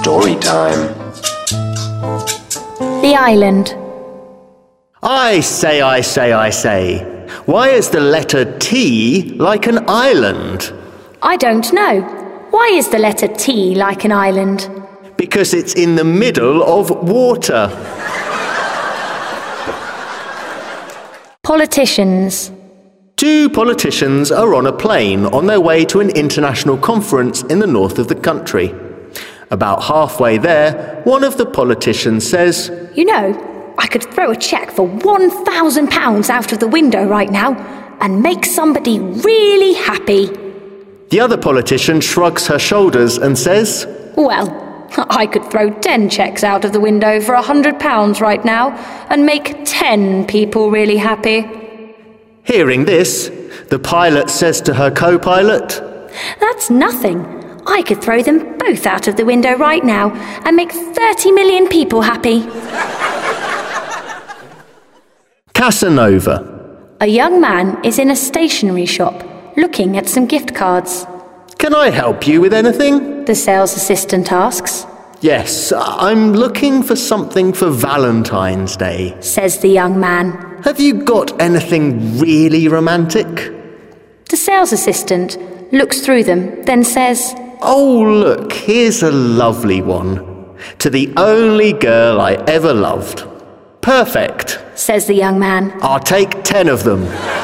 Story time. The Island. I say. Why is the letter T like an island? I don't know. Why is the letter T like an island? Because it's in the middle of water. Politicians. Two politicians are on a plane on their way to an international conference in the north of the country. About halfway there, one of the politicians says, You know, I could throw a cheque for £1,000 out of the window right now and make somebody really happy. The other politician shrugs her shoulders and says, Well, I could throw 10 cheques out of the window for £100 right now and make 10 people really happy. Hearing this, the pilot says to her co-pilot, That's nothing. I could throw them both out of the window right now and make 30 million people happy. Casanova. A young man is in a stationery shop looking at some gift cards. Can I help you with anything? The sales assistant asks. Yes, I'm looking for something for Valentine's Day, Says the young man. Have you got anything really romantic? The sales assistant looks through them, then says, Oh, look, here's a lovely one. To the only girl I ever loved. Perfect. Says the young man. I'll take 10 of them.